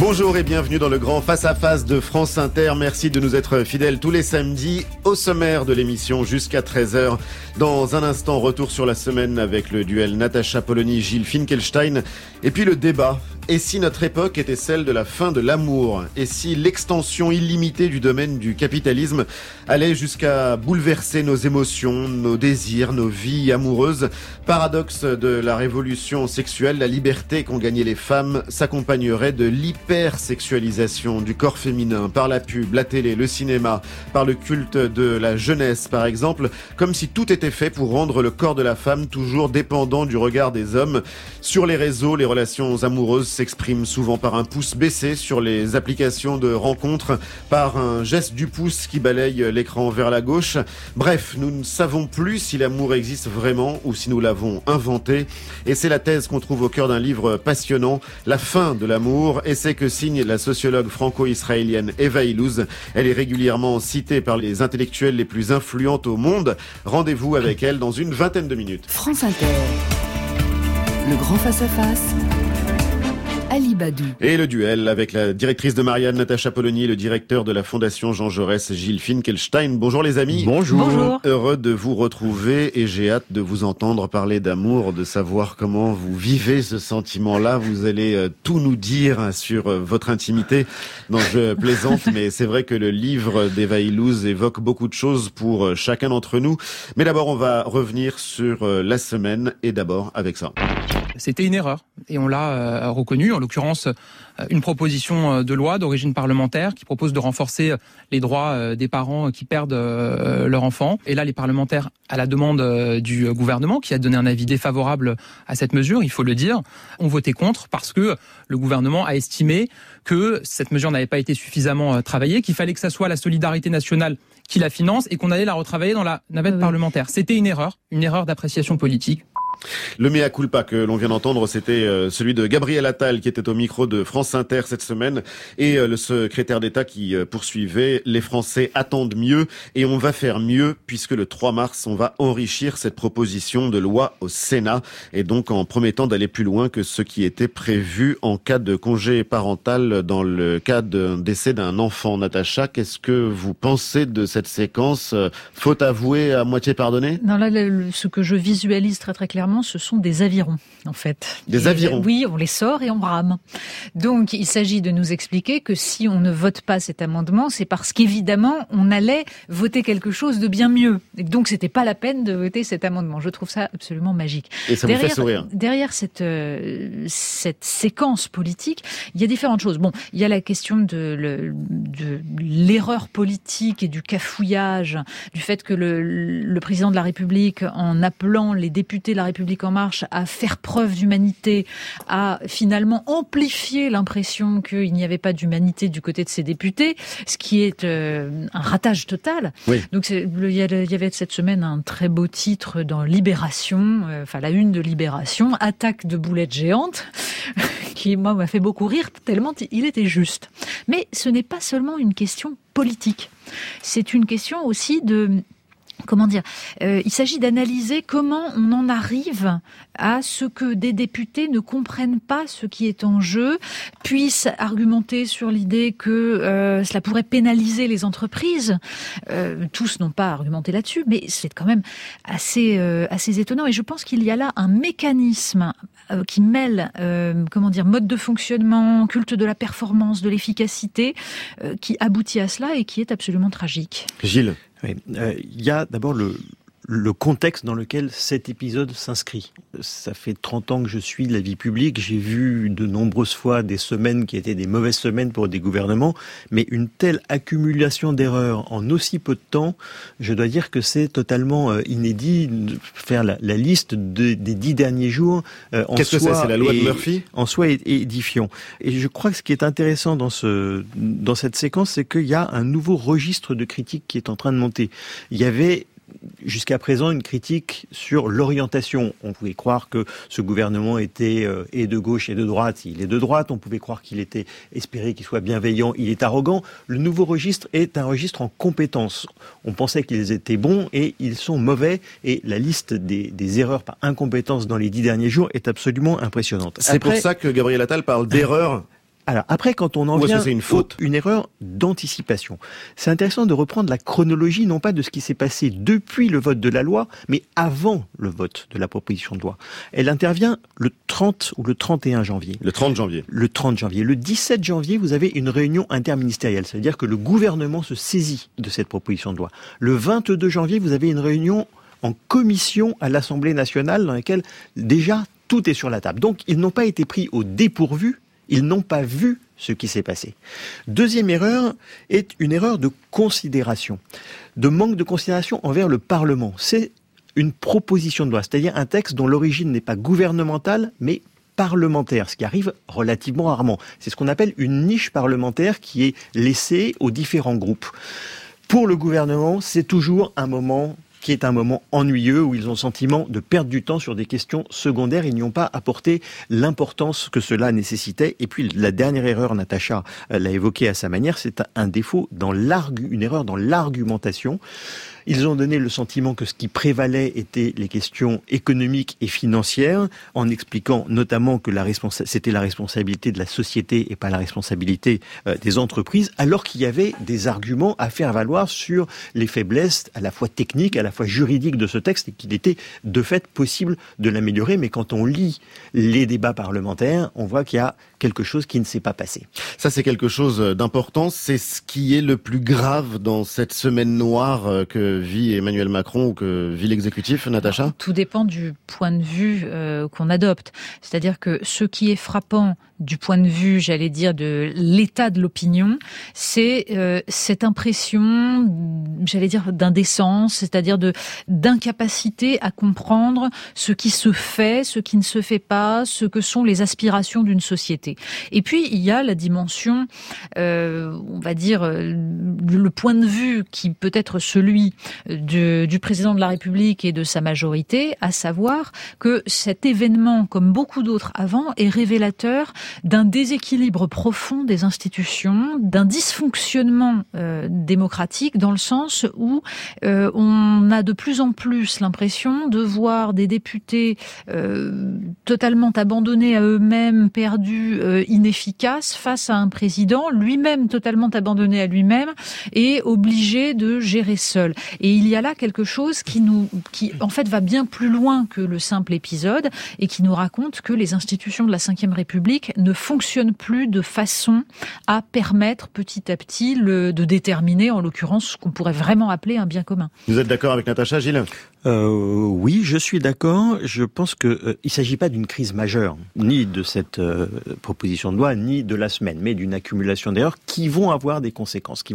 Bonjour et bienvenue dans le grand face-à-face de France Inter. Merci de nous être fidèles tous les samedis au sommaire de l'émission jusqu'à 13h. Dans un instant, retour sur la semaine avec le duel Natacha Polony-Gilles Finkelstein. Et puis le débat. Et si notre époque était celle de la fin de l'amour? Et si l'extension illimitée du domaine du capitalisme allait jusqu'à bouleverser nos émotions, nos désirs, nos vies amoureuses? Paradoxe de la révolution sexuelle, la liberté qu'ont gagnée les femmes s'accompagnerait de l'hypersexualisation du corps féminin par la pub, la télé, le cinéma, par le culte de la jeunesse par exemple, comme si tout était fait pour rendre le corps de la femme toujours dépendant du regard des hommes. Sur les réseaux, les relations amoureuses s'expriment souvent par un pouce baissé, sur les applications de rencontres par un geste du pouce qui balaye l'écran vers la gauche. Bref, nous ne savons plus si l'amour existe vraiment ou si nous l'avons inventé. Et c'est la thèse qu'on trouve au cœur d'un livre passionnant, La fin de l'amour, essai que signe la sociologue franco-israélienne Eva Illouz. Elle est régulièrement citée par les intellectuels les plus influentes au monde. Rendez-vous avec elle dans une vingtaine de minutes. France Inter, le grand face-à-face. Ali Badou. Et le duel avec la directrice de Marianne, Natacha Polony, et le directeur de la Fondation Jean Jaurès, Gilles Finkelstein. Bonjour les amis. Bonjour. Heureux de vous retrouver et j'ai hâte de vous entendre parler d'amour, de savoir comment vous vivez ce sentiment-là. Vous allez tout nous dire sur votre intimité. Non, je plaisante, mais c'est vrai que le livre d'Eva Illouz évoque beaucoup de choses pour chacun d'entre nous. Mais d'abord, on va revenir sur la semaine et d'abord avec ça. C'était une erreur et on l'a reconnu, en l'occurrence une proposition de loi d'origine parlementaire qui propose de renforcer les droits des parents qui perdent leur enfant. Et là, les parlementaires, à la demande du gouvernement, qui a donné un avis défavorable à cette mesure, il faut le dire, ont voté contre parce que le gouvernement a estimé que cette mesure n'avait pas été suffisamment travaillée, qu'il fallait que ça soit la solidarité nationale qui la finance et qu'on allait la retravailler dans la navette parlementaire. C'était une erreur d'appréciation politique. Le mea culpa que l'on vient d'entendre, c'était celui de Gabriel Attal qui était au micro de France Inter cette semaine et le secrétaire d'État qui poursuivait « Les Français attendent mieux et on va faire mieux puisque le 3 mars, on va enrichir cette proposition de loi au Sénat et donc en promettant d'aller plus loin que ce qui était prévu en cas de congé parental dans le cas d'un décès d'un enfant. » Natacha, qu'est-ce que vous pensez de cette séquence? Faute avouée à moitié pardonnée? Non, là, ce que je visualise très très clairement, ce sont des avirons, en fait. Des avirons? Oui, on les sort et on rame. Donc, il s'agit de nous expliquer que si on ne vote pas cet amendement, c'est parce qu'évidemment, on allait voter quelque chose de bien mieux. Et donc, c'était pas la peine de voter cet amendement. Je trouve ça absolument magique. Et ça vous fait sourire? Derrière cette séquence politique, il y a différentes choses. Bon, il y a la question de l'erreur politique et du cafouillage, du fait que le président de la République, en appelant les députés de la République En Marche à faire preuve d'humanité, a finalement amplifié l'impression qu'il n'y avait pas d'humanité du côté de ces députés, ce qui est un ratage total. Oui. Donc il y avait cette semaine un très beau titre dans Libération, la une de Libération, attaque de boulettes géantes, qui moi m'a fait beaucoup rire tellement il était juste. Mais ce n'est pas seulement une question politique, c'est une question aussi il s'agit d'analyser comment on en arrive à ce que des députés ne comprennent pas ce qui est en jeu, puissent argumenter sur l'idée que cela pourrait pénaliser les entreprises. Tous n'ont pas argumenté là-dessus, mais c'est quand même assez étonnant. Et je pense qu'il y a là un mécanisme qui mêle, mode de fonctionnement, culte de la performance, de l'efficacité, qui aboutit à cela et qui est absolument tragique. Gilles? Oui, y a d'abord le contexte dans lequel cet épisode s'inscrit. Ça fait 30 ans que je suis la vie publique, j'ai vu de nombreuses fois des semaines qui étaient des mauvaises semaines pour des gouvernements, mais une telle accumulation d'erreurs en aussi peu de temps, je dois dire que c'est totalement inédit de faire la liste des 10 derniers jours. Qu'est-ce que c'est la loi de Murphy? En soi est édifiant. Et je crois que ce qui est intéressant dans cette séquence, c'est qu'il y a un nouveau registre de critique qui est en train de monter. Il y avait jusqu'à présent une critique sur l'orientation. On pouvait croire que ce gouvernement était et de gauche et de droite. Il est de droite. On pouvait croire qu'il était espéré qu'il soit bienveillant. Il est arrogant. Le nouveau registre est un registre en compétences. On pensait qu'ils étaient bons et ils sont mauvais. Et la liste des erreurs par incompétence dans les 10 derniers jours est absolument impressionnante. C'est pour ça que Gabriel Attal parle d'erreurs Alors après, quand on en vient c'est une faute, une erreur d'anticipation, c'est intéressant de reprendre la chronologie, non pas de ce qui s'est passé depuis le vote de la loi, mais avant le vote de la proposition de loi. Elle intervient le 30 ou le 31 janvier. Le 30 janvier. Le 30 janvier. Le 17 janvier, vous avez une réunion interministérielle, c'est-à-dire que le gouvernement se saisit de cette proposition de loi. Le 22 janvier, vous avez une réunion en commission à l'Assemblée nationale dans laquelle déjà tout est sur la table. Donc ils n'ont pas été pris au dépourvu. Ils n'ont pas vu ce qui s'est passé. Deuxième erreur est une erreur de considération, de manque de considération envers le Parlement. C'est une proposition de loi, c'est-à-dire un texte dont l'origine n'est pas gouvernementale, mais parlementaire, ce qui arrive relativement rarement. C'est ce qu'on appelle une niche parlementaire qui est laissée aux différents groupes. Pour le gouvernement, c'est toujours un moment qui est un moment ennuyeux où ils ont le sentiment de perdre du temps sur des questions secondaires. Ils n'y ont pas apporté l'importance que cela nécessitait. Et puis la dernière erreur, Natacha l'a évoqué à sa manière, c'est un défaut une erreur dans l'argumentation. Ils ont donné le sentiment que ce qui prévalait étaient les questions économiques et financières, en expliquant notamment que c'était la responsabilité de la société et pas la responsabilité des entreprises, alors qu'il y avait des arguments à faire valoir sur les faiblesses à la fois techniques, à la fois juridiques de ce texte, et qu'il était de fait possible de l'améliorer. Mais quand on lit les débats parlementaires, on voit qu'il y a quelque chose qui ne s'est pas passé. Ça, c'est quelque chose d'important. C'est ce qui est le plus grave dans cette semaine noire que vit Emmanuel Macron ou que vit l'exécutif, Natacha ? Tout dépend du point de vue qu'on adopte. C'est-à-dire que ce qui est frappant du point de vue, j'allais dire, de l'état de l'opinion, c'est cette impression, j'allais dire, d'indécence, c'est-à-dire d'incapacité à comprendre ce qui se fait, ce qui ne se fait pas, ce que sont les aspirations d'une société. Et puis, il y a la dimension, on va dire, le point de vue qui peut être celui du président de la République et de sa majorité, à savoir que cet événement, comme beaucoup d'autres avant, est révélateur d'un déséquilibre profond des institutions, d'un dysfonctionnement démocratique, dans le sens où on a de plus en plus l'impression de voir des députés totalement abandonnés à eux-mêmes, perdus, inefficaces, face à un président lui-même totalement abandonné à lui-même et obligé de gérer seul. Et il y a là quelque chose qui en fait va bien plus loin que le simple épisode et qui nous raconte que les institutions de la Ve République ne fonctionnent plus de façon à permettre petit à petit de déterminer, en l'occurrence, ce qu'on pourrait vraiment appeler un bien commun. Vous êtes d'accord avec Natacha, Gilles ? Oui, je suis d'accord. Je pense que il s'agit pas d'une crise majeure, ni de cette proposition de loi, ni de la semaine, mais d'une accumulation d'erreurs qui vont avoir des conséquences,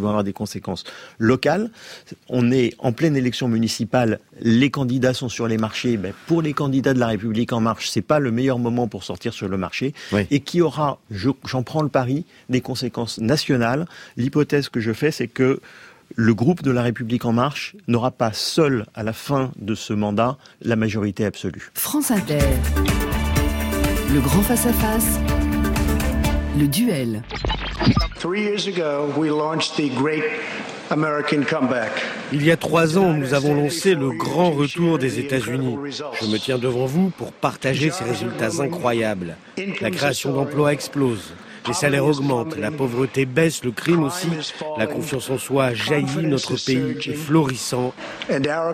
locales. On est en pleine élection municipale, les candidats sont sur les marchés. Pour les candidats de la République En Marche, c'est pas le meilleur moment pour sortir sur le marché, oui. Et qui aura, j'en prends le pari, des conséquences nationales. L'hypothèse que je fais, c'est que le groupe de la République En Marche n'aura pas seul, à la fin de ce mandat, la majorité absolue. France Inter. Le grand face-à-face. Le duel. 3 years ago, we launched the great American comeback. Il y a 3 ans, nous avons lancé le grand retour des États-Unis. Je me tiens devant vous pour partager ces résultats incroyables. La création d'emplois explose. Les salaires augmentent, la pauvreté baisse, le crime aussi, la confiance en soi jaillit, notre pays est florissant et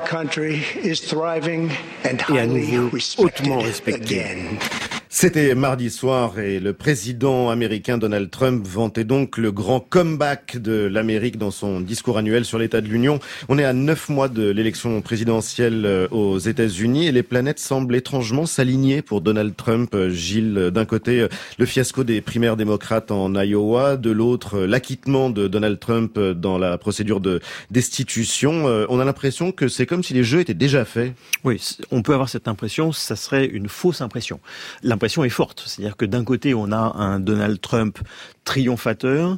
à nouveau hautement respecté. C'était mardi soir et le président américain Donald Trump vantait donc le grand comeback de l'Amérique dans son discours annuel sur l'état de l'Union. On est à 9 mois de l'élection présidentielle aux États-Unis et les planètes semblent étrangement s'aligner pour Donald Trump. Gilles, d'un côté, le fiasco des primaires démocrates en Iowa, de l'autre, l'acquittement de Donald Trump dans la procédure de destitution. On a l'impression que c'est comme si les jeux étaient déjà faits. Oui, on peut avoir cette impression, ça serait une fausse impression. L'impression est forte, c'est-à-dire que d'un côté, on a un Donald Trump triomphateur,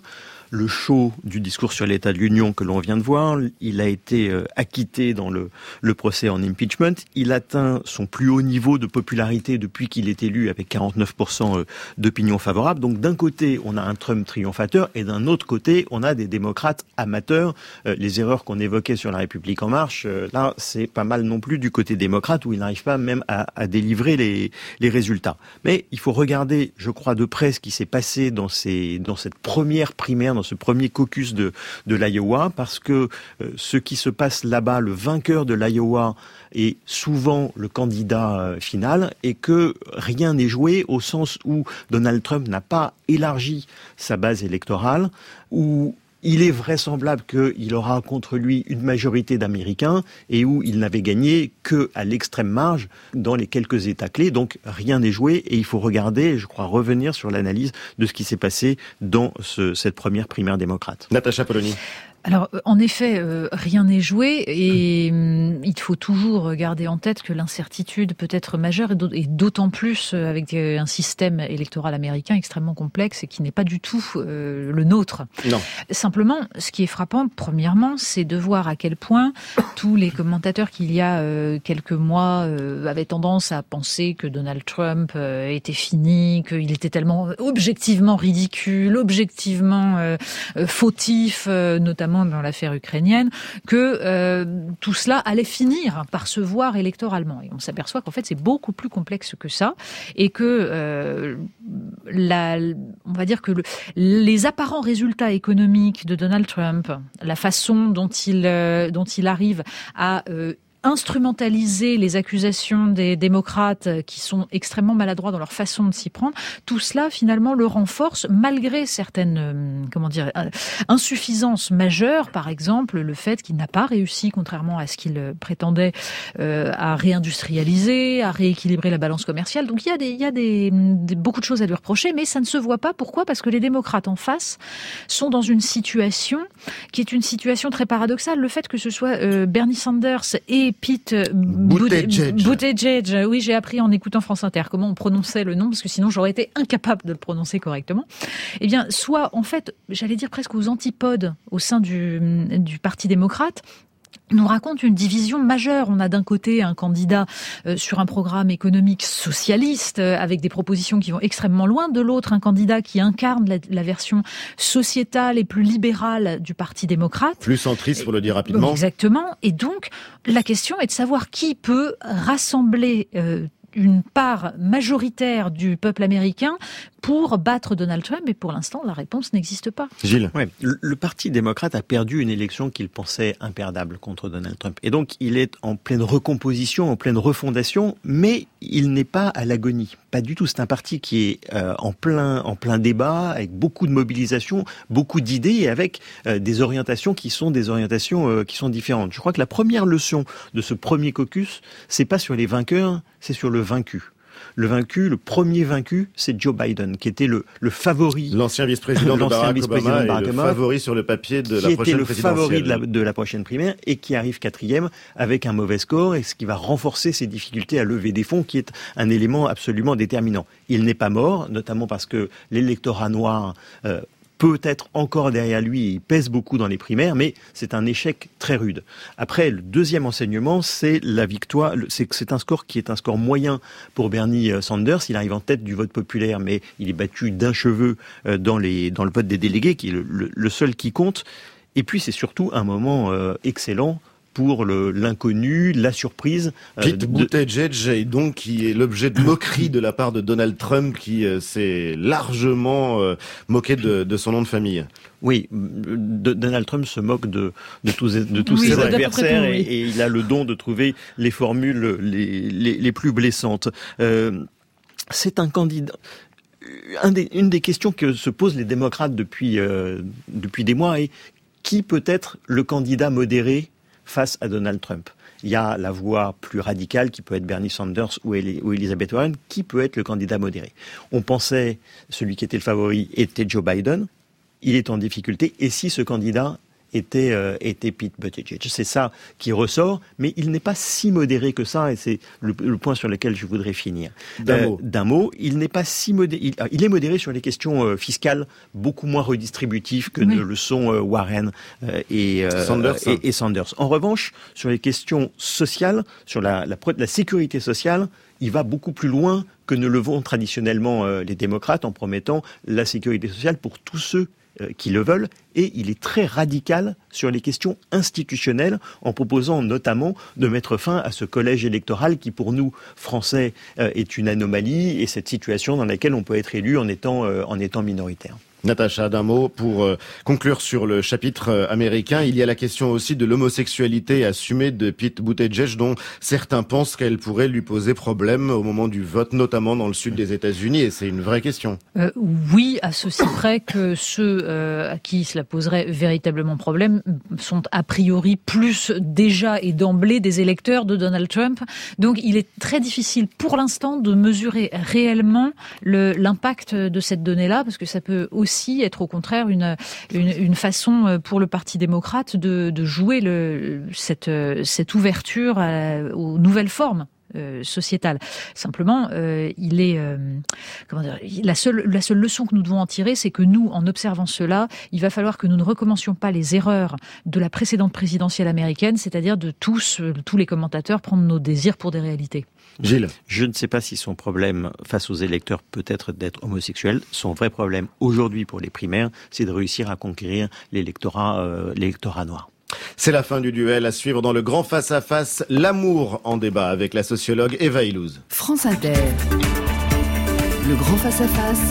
le show du discours sur l'état de l'Union que l'on vient de voir. Il a été acquitté dans le procès en impeachment. Il atteint son plus haut niveau de popularité depuis qu'il est élu, avec 49% d'opinion favorable. Donc d'un côté, on a un Trump triomphateur, et d'un autre côté, on a des démocrates amateurs. Les erreurs qu'on évoquait sur la République en marche, là, c'est pas mal non plus du côté démocrate, où il n'arrive pas même à délivrer les résultats. Mais il faut regarder, je crois, de près ce qui s'est passé dans cette première primaire, dans ce premier caucus de l'Iowa, parce que ce qui se passe là-bas, le vainqueur de l'Iowa est souvent le candidat final, et que rien n'est joué au sens où Donald Trump n'a pas élargi sa base électorale, où il est vraisemblable qu'il aura contre lui une majorité d'Américains, et où il n'avait gagné qu'à l'extrême marge dans les quelques États clés. Donc rien n'est joué, et il faut regarder, je crois, revenir sur l'analyse de ce qui s'est passé dans cette première primaire démocrate. Natacha Polony. Alors, en effet, rien n'est joué, et il faut toujours garder en tête que l'incertitude peut être majeure, et d'autant plus avec un système électoral américain extrêmement complexe et qui n'est pas du tout le nôtre. Non. Simplement, ce qui est frappant, premièrement, c'est de voir à quel point tous les commentateurs qu'il y a quelques mois avaient tendance à penser que Donald Trump était fini, qu'il était tellement objectivement ridicule, objectivement fautif, notamment dans l'affaire ukrainienne, que tout cela allait finir par se voir électoralement. Et on s'aperçoit qu'en fait, c'est beaucoup plus complexe que ça, et que on va dire que les apparents résultats économiques de Donald Trump, la façon dont il arrive à instrumentaliser les accusations des démocrates qui sont extrêmement maladroits dans leur façon de s'y prendre, tout cela finalement le renforce malgré certaines insuffisances majeures, par exemple le fait qu'il n'a pas réussi, contrairement à ce qu'il prétendait, à réindustrialiser, à rééquilibrer la balance commerciale. Donc il y a beaucoup de choses à lui reprocher, mais ça ne se voit pas. Pourquoi ? Parce que les démocrates en face sont dans une situation qui est une situation très paradoxale. Le fait que ce soit Bernie Sanders et Pete Buttigieg. Oui, j'ai appris en écoutant France Inter comment on prononçait le nom, parce que sinon j'aurais été incapable de le prononcer correctement. Eh bien, soit en fait, j'allais dire presque aux antipodes au sein du Parti démocrate, nous raconte une division majeure. On a d'un côté un candidat sur un programme économique socialiste avec des propositions qui vont extrêmement loin, de l'autre un candidat qui incarne la version sociétale et plus libérale du Parti démocrate. Plus centriste, pour le dire rapidement. Exactement. Et donc, la question est de savoir qui peut rassembler une part majoritaire du peuple américain pour battre Donald Trump, et pour l'instant, la réponse n'existe pas. Gilles. Ouais, le Parti démocrate a perdu une élection qu'il pensait imperdable contre Donald Trump. Et donc, il est en pleine recomposition, en pleine refondation, mais il n'est pas à l'agonie. Pas du tout. C'est un parti qui est en plein débat, avec beaucoup de mobilisation, beaucoup d'idées, et avec des orientations qui sont différentes. Je crois que la première leçon de ce premier caucus, c'est pas sur les vainqueurs, c'est sur le vaincu. Le premier vaincu, c'est Joe Biden, qui était le favori. L'ancien vice-président de Barack Obama et le favori sur le papier de la prochaine présidentielle. Qui était le favori de la prochaine primaire, et qui arrive 4e avec un mauvais score, et ce qui va renforcer ses difficultés à lever des fonds, qui est un élément absolument déterminant. Il n'est pas mort, notamment parce que l'électorat noir peut être encore derrière lui, il pèse beaucoup dans les primaires, mais c'est un échec très rude. Après, le deuxième enseignement, c'est la victoire, c'est un score qui est un score moyen pour Bernie Sanders. Il arrive en tête du vote populaire, mais il est battu d'un cheveu dans le vote des délégués, qui est le seul qui compte. Et puis, c'est surtout un moment excellent pour l'inconnu, la surprise. Pete Buttigieg, donc, qui est l'objet de moquerie de la part de Donald Trump, qui s'est largement moqué de son nom de famille. Oui, Donald Trump se moque de tous ses adversaires, et il a le don de trouver les formules les plus blessantes. C'est un candidat. Une des questions que se posent les démocrates depuis des mois est: qui peut être le candidat modéré face à Donald Trump? Il y a la voix plus radicale qui peut être Bernie Sanders ou Elizabeth Warren. Qui peut être le candidat modéré? On pensait celui qui était le favori était Joe Biden. Il est en difficulté. Et si ce candidat était Pete Buttigieg. C'est ça qui ressort, mais il n'est pas si modéré que ça, et c'est le point sur lequel je voudrais finir. D'un mot, il n'est pas si modéré. Il est modéré sur les questions fiscales, beaucoup moins redistributives que ne le sont Warren et Sanders. En revanche, sur les questions sociales, sur la sécurité sociale, il va beaucoup plus loin que ne le vont traditionnellement les démocrates en promettant la sécurité sociale pour tous ceux qui le veulent, et il est très radical sur les questions institutionnelles en proposant notamment de mettre fin à ce collège électoral qui pour nous Français est une anomalie et cette situation dans laquelle on peut être élu en étant minoritaire. Natacha, d'un mot pour conclure sur le chapitre américain. Il y a la question aussi de l'homosexualité assumée de Pete Buttigieg, dont certains pensent qu'elle pourrait lui poser problème au moment du vote, notamment dans le sud des États-Unis, et c'est une vraie question. Oui, à ceci près que ceux à qui cela poserait véritablement problème sont a priori plus déjà et d'emblée des électeurs de Donald Trump. Donc il est très difficile pour l'instant de mesurer réellement l'impact de cette donnée-là, parce que ça peut aussi être au contraire une façon pour le Parti démocrate de jouer cette ouverture aux nouvelles formes sociétales. Simplement, la seule leçon que nous devons en tirer, c'est que nous, en observant cela, il va falloir que nous ne recommencions pas les erreurs de la précédente présidentielle américaine, c'est-à-dire de tous les commentateurs prendre nos désirs pour des réalités. Gilles. Je ne sais pas si son problème face aux électeurs peut être d'être homosexuel. Son vrai problème aujourd'hui pour les primaires, c'est de réussir à conquérir l'électorat noir. C'est la fin du duel à suivre dans le grand face-à-face. L'amour en débat avec la sociologue Eva Illouz. France Inter. Le grand face-à-face.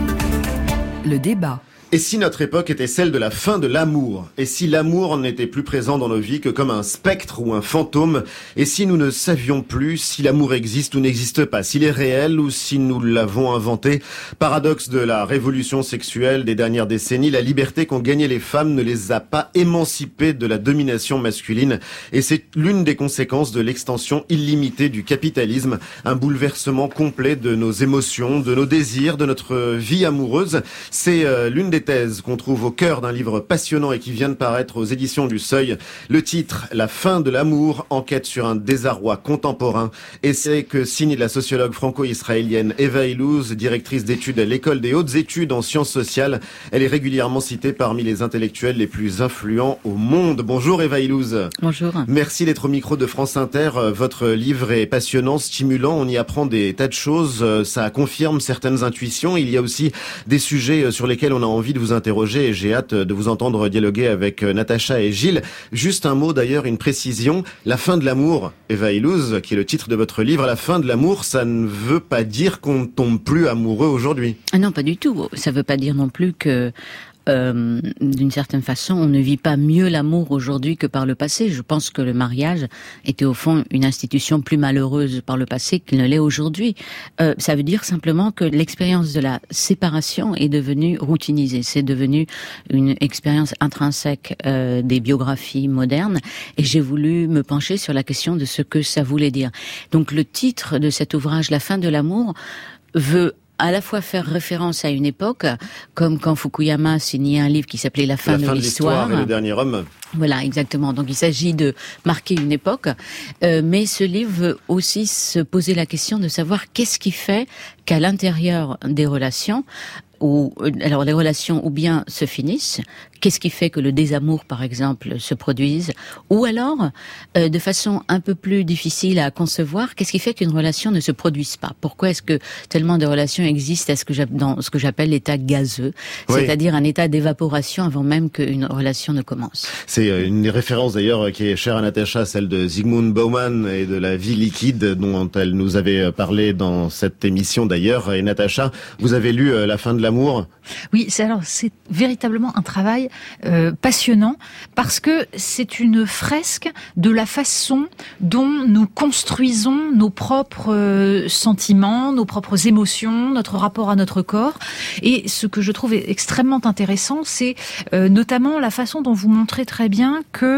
Le débat. Et si notre époque était celle de la fin de l'amour? Et si l'amour n'était plus présent dans nos vies que comme un spectre ou un fantôme? Et si nous ne savions plus si l'amour existe ou n'existe pas, s'il est réel ou si nous l'avons inventé? Paradoxe de la révolution sexuelle des dernières décennies, la liberté qu'ont gagnée les femmes ne les a pas émancipées de la domination masculine. Et c'est l'une des conséquences de l'extension illimitée du capitalisme, un bouleversement complet de nos émotions, de nos désirs, de notre vie amoureuse. C'est l'une des thèses qu'on trouve au cœur d'un livre passionnant et qui vient de paraître aux éditions du Seuil. Le titre, La fin de l'amour, enquête sur un désarroi contemporain. Essai que signe la sociologue franco-israélienne Eva Illouz, directrice d'études à l'École des hautes études en sciences sociales. Elle est régulièrement citée parmi les intellectuels les plus influents au monde. Bonjour Eva Illouz. Bonjour. Merci d'être au micro de France Inter. Votre livre est passionnant, stimulant. On y apprend des tas de choses. Ça confirme certaines intuitions. Il y a aussi des sujets sur lesquels on a envie de vous interroger et j'ai hâte de vous entendre dialoguer avec Natacha et Gilles. Juste un mot d'ailleurs, une précision. La fin de l'amour, Eva Illouz, qui est le titre de votre livre, la fin de l'amour, ça ne veut pas dire qu'on ne tombe plus amoureux aujourd'hui. Ah non, pas du tout. Ça veut pas dire non plus que d'une certaine façon, on ne vit pas mieux l'amour aujourd'hui que par le passé. Je pense que le mariage était au fond une institution plus malheureuse par le passé qu'il ne l'est aujourd'hui. Ça veut dire simplement que l'expérience de la séparation est devenue routinisée. C'est devenu une expérience intrinsèque des biographies modernes et j'ai voulu me pencher sur la question de ce que ça voulait dire. Donc le titre de cet ouvrage, La fin de l'amour, veut à la fois faire référence à une époque, comme quand Fukuyama signait un livre qui s'appelait La fin de l'histoire et le dernier homme. Voilà, exactement. Donc il s'agit de marquer une époque, mais ce livre veut aussi se poser la question de savoir qu'est-ce qui fait qu'à l'intérieur des relations, alors les relations ou bien se finissent, qu'est-ce qui fait que le désamour, par exemple, se produise, ou alors, de façon un peu plus difficile à concevoir, qu'est-ce qui fait qu'une relation ne se produise pas? Pourquoi est-ce que tellement de relations existent dans ce que j'appelle l'état gazeux, c'est-à-dire un état d'évaporation avant même qu'une relation ne commence? C'est une référence d'ailleurs qui est chère à Natacha, celle de Zygmunt Bauman et de la vie liquide dont elle nous avait parlé dans cette émission d'ailleurs. Et Natacha, vous avez lu La fin de l'amour? Oui, c'est véritablement un travail passionnant parce que c'est une fresque de la façon dont nous construisons nos propres sentiments, nos propres émotions, notre rapport à notre corps. Et ce que je trouve extrêmement intéressant, c'est notamment la façon dont vous montrez très bien que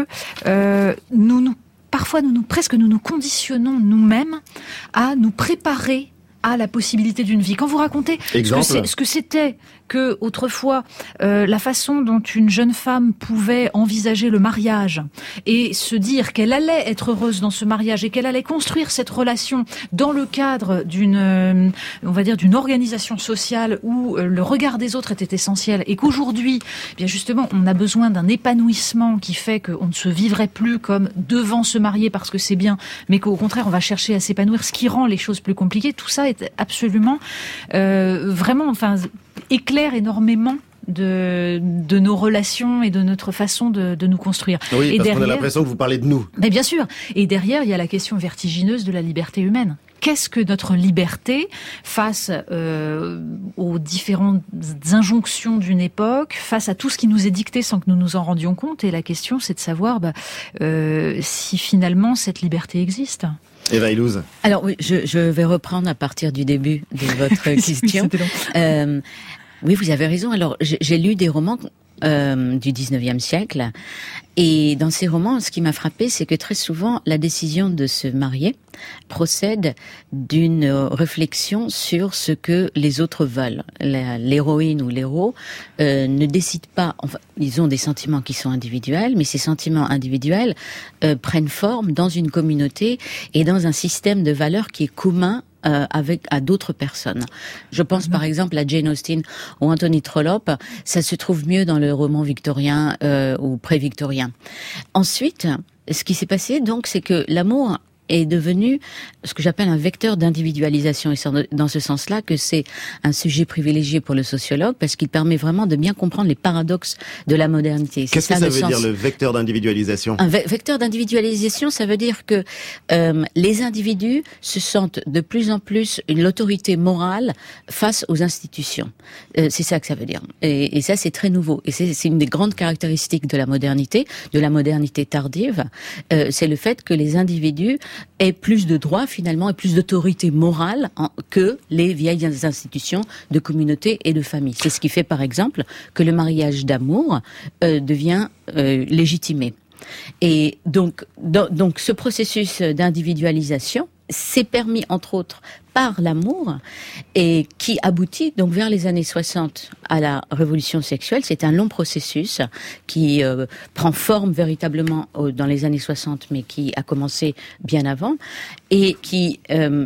parfois nous nous conditionnons nous-mêmes à nous préparer à la possibilité d'une vie. Quand vous racontez ce que c'était que autrefois la façon dont une jeune femme pouvait envisager le mariage et se dire qu'elle allait être heureuse dans ce mariage et qu'elle allait construire cette relation dans le cadre d'une d'une organisation sociale où le regard des autres était essentiel et qu'aujourd'hui, bien justement, on a besoin d'un épanouissement qui fait qu'on ne se vivrait plus comme devant se marier parce que c'est bien, mais qu'au contraire on va chercher à s'épanouir, ce qui rend les choses plus compliquées. Tout ça est absolument vraiment, éclaire énormément de nos relations et de notre façon de nous construire. Oui, parce qu'on a l'impression que vous parlez de nous. Mais bien sûr. Et derrière, il y a la question vertigineuse de la liberté humaine. Qu'est-ce que notre liberté face aux différentes injonctions d'une époque, face à tout ce qui nous est dicté sans que nous nous en rendions compte? Et la question, c'est de savoir si finalement cette liberté existe. Eva Illouz. Alors oui, je vais reprendre à partir du début de votre question. Oui, vous avez raison. Alors, j'ai lu des romans du 19e siècle. Et dans ces romans, ce qui m'a frappé, c'est que très souvent, la décision de se marier procède d'une réflexion sur ce que les autres veulent. L'héroïne ou l'héros ne décide pas, enfin, ils ont des sentiments qui sont individuels, mais ces sentiments individuels prennent forme dans une communauté et dans un système de valeurs qui est commun à d'autres personnes. Je pense par exemple à Jane Austen ou Anthony Trollope. Ça se trouve mieux dans le roman victorien ou pré-victorien. Ensuite, ce qui s'est passé donc, c'est que l'amour est devenu ce que j'appelle un vecteur d'individualisation. Et c'est dans ce sens-là que c'est un sujet privilégié pour le sociologue, parce qu'il permet vraiment de bien comprendre les paradoxes de la modernité. Qu'est-ce que ça veut dire, le vecteur d'individualisation? Un vecteur d'individualisation, ça veut dire que les individus se sentent de plus en plus l'autorité morale face aux institutions. C'est ça que ça veut dire. Et ça, c'est très nouveau. Et c'est une des grandes caractéristiques de la modernité tardive. C'est le fait que les individus aient plus de droits finalement et plus d'autorité morale que les vieilles institutions de communauté et de famille. C'est ce qui fait par exemple que le mariage d'amour devient légitimé. Et donc ce processus d'individualisation s'est permis entre autres par l'amour et qui aboutit donc vers les années 60 à la révolution sexuelle. C'est un long processus qui prend forme véritablement dans les années 60, mais qui a commencé bien avant et qui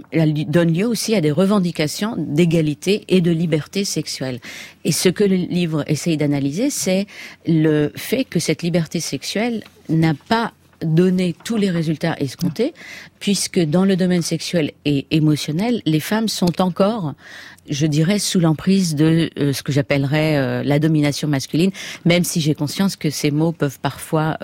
donne lieu aussi à des revendications d'égalité et de liberté sexuelle. Et ce que le livre essaye d'analyser, c'est le fait que cette liberté sexuelle n'a pas donner tous les résultats escomptés, puisque dans le domaine sexuel et émotionnel, les femmes sont encore, je dirais, sous l'emprise de ce que j'appellerais la domination masculine, même si j'ai conscience que ces mots peuvent parfois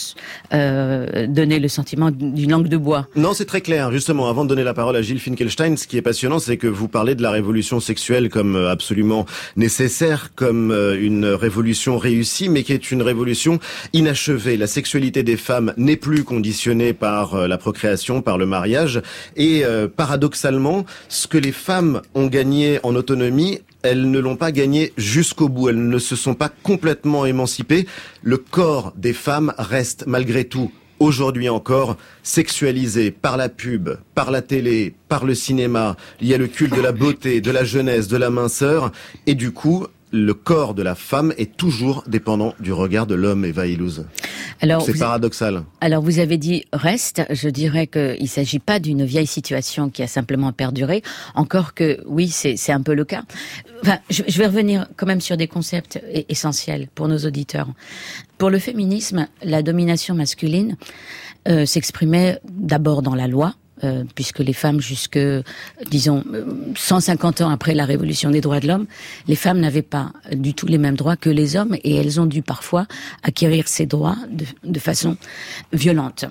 donner le sentiment d'une langue de bois. Non, c'est très clair. Justement, avant de donner la parole à Gilles Finkelstein, ce qui est passionnant, c'est que vous parlez de la révolution sexuelle comme absolument nécessaire, comme une révolution réussie, mais qui est une révolution inachevée. La sexualité des femmes n'est plus conditionnée par la procréation, par le mariage, et paradoxalement, ce que les femmes ont gagné en autonomie, elles ne l'ont pas gagné jusqu'au bout. Elles ne se sont pas complètement émancipées. Le corps des femmes reste malgré tout, aujourd'hui encore, sexualisé par la pub, par la télé, par le cinéma. Il y a le culte de la beauté, de la jeunesse, de la minceur. Et du coup, le corps de la femme est toujours dépendant du regard de l'homme, Eva Illouz. C'est paradoxal. Alors vous avez dit reste, je dirais qu'il ne s'agit pas d'une vieille situation qui a simplement perduré, encore que oui, c'est un peu le cas. Enfin, je vais revenir quand même sur des concepts essentiels pour nos auditeurs. Pour le féminisme, la domination masculine s'exprimait d'abord dans la loi, puisque les femmes jusque, disons, 150 ans après la révolution des droits de l'homme, les femmes n'avaient pas du tout les mêmes droits que les hommes et elles ont dû parfois acquérir ces droits de façon violente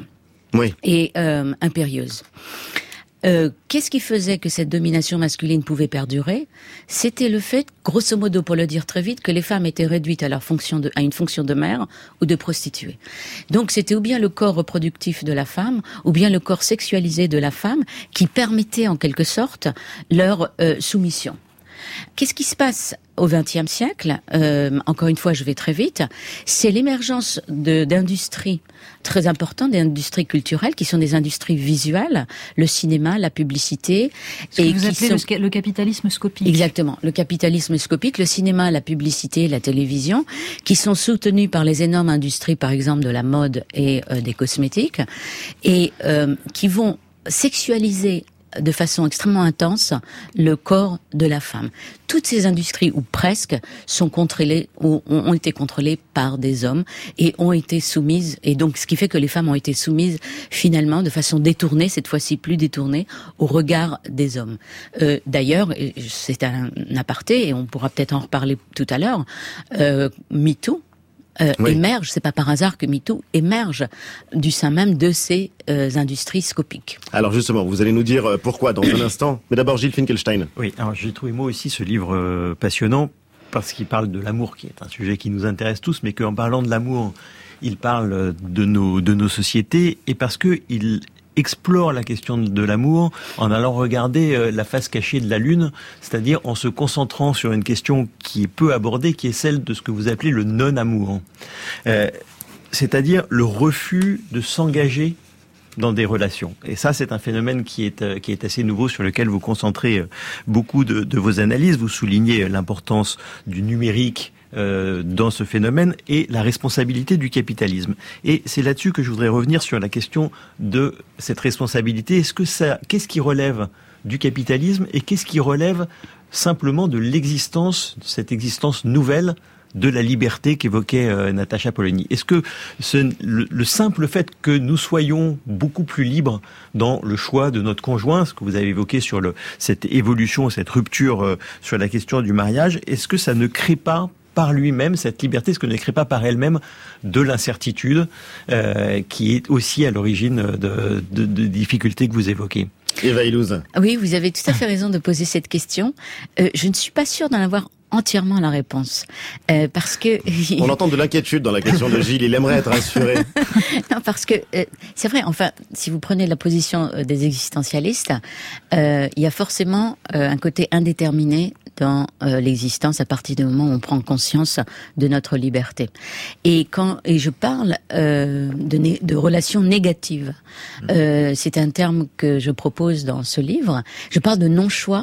et impérieuse. Qu'est-ce qui faisait que cette domination masculine pouvait perdurer? C'était le fait, grosso modo, pour le dire très vite, que les femmes étaient réduites à une fonction de mère ou de prostituée. Donc c'était ou bien le corps reproductif de la femme, ou bien le corps sexualisé de la femme, qui permettait en quelque sorte leur soumission. Qu'est-ce qui se passe au XXe siècle? Encore une fois, je vais très vite. C'est l'émergence d'industries très importantes, des industries culturelles qui sont des industries visuelles, le cinéma, la publicité. Ce que vous appelez le capitalisme scopique. Exactement, le capitalisme scopique, le cinéma, la publicité, la télévision, qui sont soutenus par les énormes industries, par exemple de la mode et des cosmétiques, et qui vont sexualiser de façon extrêmement intense le corps de la femme. Toutes ces industries, ou presque, sont contrôlées ou ont été contrôlées par des hommes et ont été soumises, et donc ce qui fait que les femmes ont été soumises finalement de façon détournée, cette fois-ci plus détournée, au regard des hommes. D'ailleurs, c'est un aparté et on pourra peut-être en reparler tout à l'heure, MeToo émerge, c'est pas par hasard que MeToo émerge du sein même de ces industries scopiques. Alors justement, vous allez nous dire pourquoi dans un instant, mais d'abord Gilles Finkelstein. Oui, alors j'ai trouvé moi aussi ce livre passionnant parce qu'il parle de l'amour, qui est un sujet qui nous intéresse tous, mais qu'en parlant de l'amour, il parle de nos sociétés, et parce que il explore la question de l'amour en allant regarder la face cachée de la Lune, c'est-à-dire en se concentrant sur une question qui est peu abordée, qui est celle de ce que vous appelez le non-amour. C'est-à-dire le refus de s'engager dans des relations. Et ça, c'est un phénomène qui est assez nouveau, sur lequel vous concentrez beaucoup de vos analyses. Vous soulignez l'importance du numérique dans ce phénomène et la responsabilité du capitalisme. Et c'est là-dessus que je voudrais revenir sur la question de cette responsabilité. Qu'est-ce qui relève du capitalisme et qu'est-ce qui relève simplement de l'existence, de cette existence nouvelle de la liberté qu'évoquait Natacha Polony? Est-ce que le simple fait que nous soyons beaucoup plus libres dans le choix de notre conjoint, ce que vous avez évoqué sur cette évolution, cette rupture sur la question du mariage, est-ce que ça ne crée pas par lui-même, cette liberté, ce que ne crée pas par elle-même de l'incertitude qui est aussi à l'origine de difficultés que vous évoquez? Eva Illouz. Oui, vous avez tout à fait raison de poser cette question. Je ne suis pas sûre d'en avoir entièrement la réponse. Parce que... On entend de l'inquiétude dans la question de Gilles, il aimerait être rassuré. Non, parce que c'est vrai, enfin, si vous prenez la position des existentialistes, il y a forcément un côté indéterminé dans l'existence à partir du moment où on prend conscience de notre liberté. Et je parle de relations négatives. C'est un terme que je propose dans ce livre. Je parle de non-choix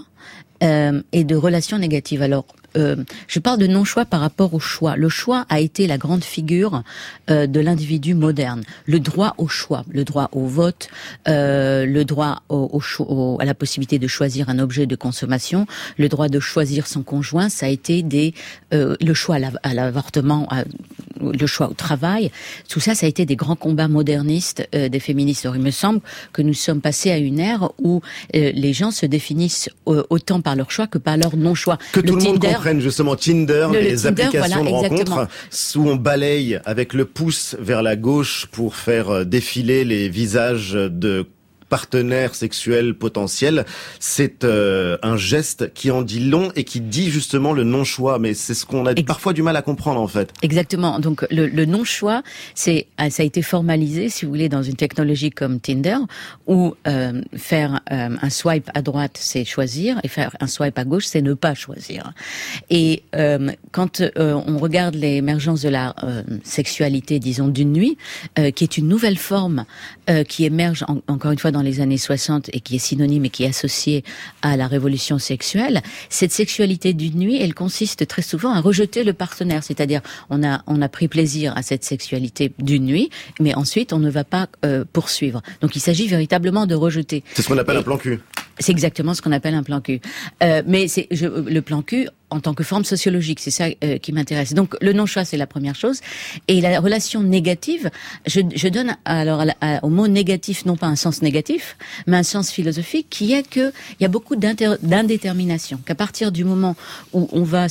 et de relations négatives. Alors, je parle de non-choix par rapport au choix. Le choix a été la grande figure de l'individu moderne. Le droit au choix, le droit au vote, le droit à la possibilité de choisir un objet de consommation, le droit de choisir son conjoint, ça a été le choix à l'avortement, le choix au travail. Tout ça, ça a été des grands combats modernistes des féministes. Alors, il me semble que nous sommes passés à une ère où les gens se définissent autant par leur choix que par leur non-choix. Que tout le monde comprenne justement Tinder, les applications de rencontres, où on balaye avec le pouce vers la gauche pour faire défiler les visages de partenaire sexuel potentiel, c'est un geste qui en dit long et qui dit justement le non-choix. Mais c'est ce qu'on a parfois du mal à comprendre en fait. Exactement. Donc le non-choix, ça a été formalisé, si vous voulez, dans une technologie comme Tinder, où faire un swipe à droite, c'est choisir, et faire un swipe à gauche, c'est ne pas choisir. Et quand on regarde l'émergence de la sexualité, disons, d'une nuit, qui est une nouvelle forme qui émerge encore une fois dans les années 60 et qui est synonyme et qui est associée à la révolution sexuelle, cette sexualité d'une nuit, elle consiste très souvent à rejeter le partenaire, c'est-à-dire on a pris plaisir à cette sexualité d'une nuit, mais ensuite on ne va pas poursuivre. Donc il s'agit véritablement de rejeter. C'est ce qu'on appelle un plan cul. C'est exactement ce qu'on appelle un plan cul. Mais le plan cul en tant que forme sociologique, c'est ça qui m'intéresse. Donc le non-choix, c'est la première chose. Et la relation négative, je donne alors au mot négatif non pas un sens négatif, mais un sens philosophique qui est que il y a beaucoup d'indétermination. Qu'à partir du moment où on va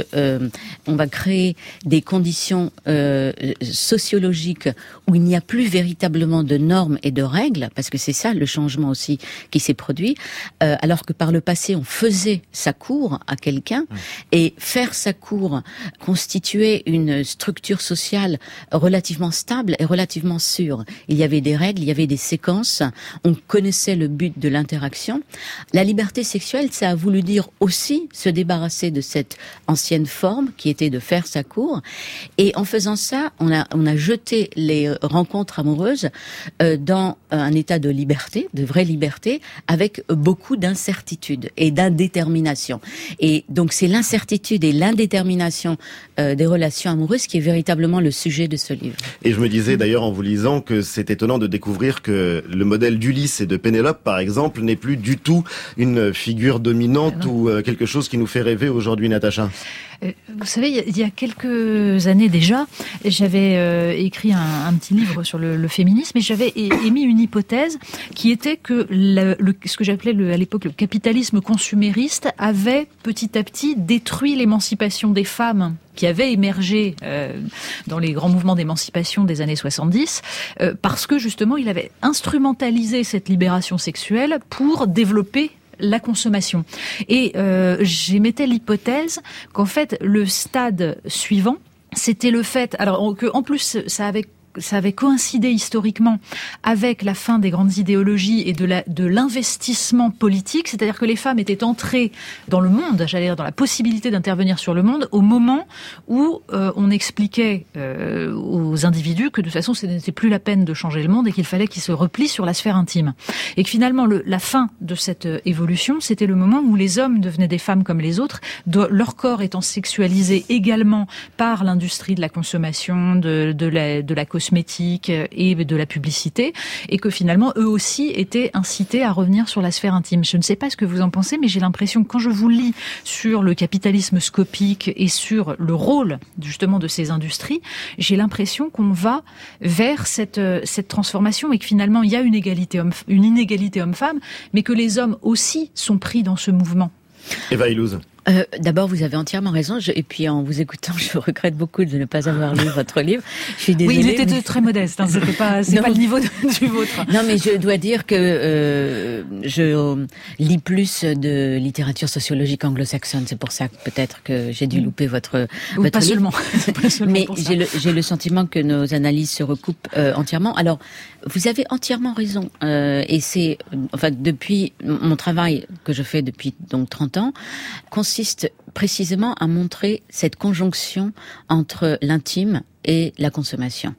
créer des conditions sociologiques où il n'y a plus véritablement de normes et de règles, parce que c'est ça le changement aussi qui s'est produit, alors que par le passé on faisait sa cour à quelqu'un, Et faire sa cour constituait une structure sociale relativement stable et relativement sûre. Il y avait des règles, il y avait des séquences, on connaissait le but de l'interaction. La liberté sexuelle, ça a voulu dire aussi se débarrasser de cette ancienne forme qui était de faire sa cour. Et en faisant ça, on a jeté les rencontres amoureuses dans un état de liberté, de vraie liberté, avec beaucoup d'incertitude et d'indétermination. Et donc c'est l'incertitude et l'indétermination des relations amoureuses qui est véritablement le sujet de ce livre. Et je me disais d'ailleurs en vous lisant que c'est étonnant de découvrir que le modèle d'Ulysse et de Pénélope, par exemple, n'est plus du tout une figure dominante ou quelque chose qui nous fait rêver aujourd'hui, Natacha. Vous savez, il y a quelques années déjà, j'avais écrit un petit livre sur le féminisme et j'avais émis une hypothèse qui était que ce que j'appelais à l'époque le capitalisme consumériste avait petit à petit détruit l'émancipation des femmes qui avait émergé dans les grands mouvements d'émancipation des années 70, parce que justement il avait instrumentalisé cette libération sexuelle pour développer la consommation. Et j'émettais l'hypothèse qu'en fait, le stade suivant, c'était le fait, alors que en plus ça avait coïncidé historiquement avec la fin des grandes idéologies et de l'investissement politique, c'est-à-dire que les femmes étaient entrées dans le monde, j'allais dire dans la possibilité d'intervenir sur le monde, au moment où on expliquait aux individus que de toute façon ce n'était plus la peine de changer le monde et qu'il fallait qu'ils se replient sur la sphère intime. Et que finalement la fin de cette évolution, c'était le moment où les hommes devenaient des femmes comme les autres, leur corps étant sexualisé également par l'industrie de la consommation, de la cosmétique et de la publicité, et que finalement eux aussi étaient incités à revenir sur la sphère intime. Je ne sais pas ce que vous en pensez, mais j'ai l'impression que quand je vous lis sur le capitalisme scopique et sur le rôle justement de ces industries, j'ai l'impression qu'on va vers cette transformation et que finalement il y a une inégalité homme-femme, mais que les hommes aussi sont pris dans ce mouvement. Eva Illouz. D'abord, vous avez entièrement raison. Et puis, en vous écoutant, je regrette beaucoup de ne pas avoir lu votre livre. Je suis désolée. Oui, il était très modeste. Hein, c'est pas le niveau du vôtre. Non, mais je dois dire que je lis plus de littérature sociologique anglo-saxonne. C'est pour ça que peut-être que j'ai dû louper votre pas livre. Seulement. Mais j'ai le sentiment que nos analyses se recoupent entièrement. Alors, vous avez entièrement raison. Et c'est, enfin, depuis mon travail que je fais depuis donc 30 ans, consiste précisément à montrer cette conjonction entre l'intime et la consommation.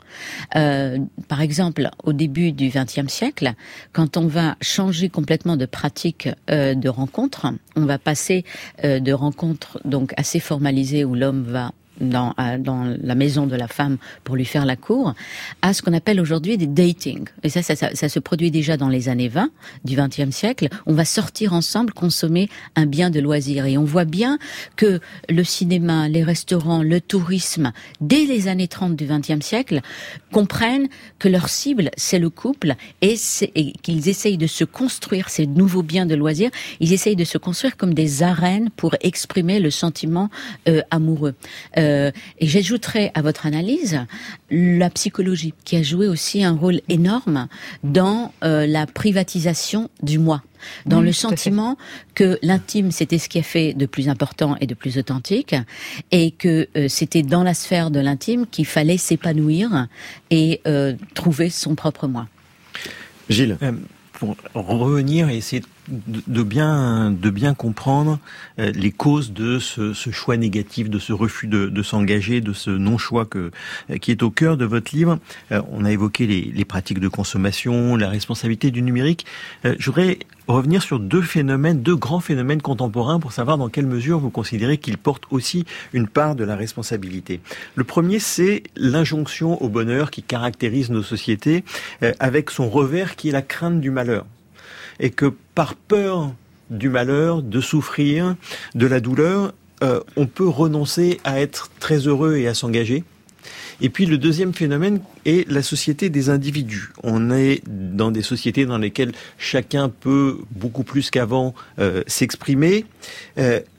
Par exemple, au début du XXe siècle, quand on va changer complètement de pratique de rencontre, on va passer de rencontres donc assez formalisées où l'homme va dans la maison de la femme pour lui faire la cour, à ce qu'on appelle aujourd'hui des dating. Et ça se produit déjà dans les années 20 du XXe siècle. On va sortir ensemble, consommer un bien de loisir. Et on voit bien que le cinéma, les restaurants, le tourisme, dès les années 30 du XXe siècle, comprennent que leur cible, c'est le couple et qu'ils essayent de se construire ces nouveaux biens de loisir. Ils essayent de se construire comme des arènes pour exprimer le sentiment amoureux. Et j'ajouterais à votre analyse la psychologie, qui a joué aussi un rôle énorme dans la privatisation du moi. Dans le sentiment que l'intime, c'était ce qui a fait de plus important et de plus authentique, et que c'était dans la sphère de l'intime qu'il fallait s'épanouir et trouver son propre moi. Gilles, pour revenir et essayer de bien comprendre les causes de ce choix négatif, de ce refus de s'engager, de ce non-choix qui est au cœur de votre livre. On a évoqué les pratiques de consommation, la responsabilité du numérique. Je voudrais revenir sur deux grands phénomènes contemporains pour savoir dans quelle mesure vous considérez qu'ils portent aussi une part de la responsabilité. Le premier, c'est l'injonction au bonheur qui caractérise nos sociétés, avec son revers qui est la crainte du malheur. Et que par peur du malheur, de souffrir, de la douleur, on peut renoncer à être très heureux et à s'engager. Et puis le deuxième phénomène est la société des individus. On est dans des sociétés dans lesquelles chacun peut beaucoup plus qu'avant s'exprimer.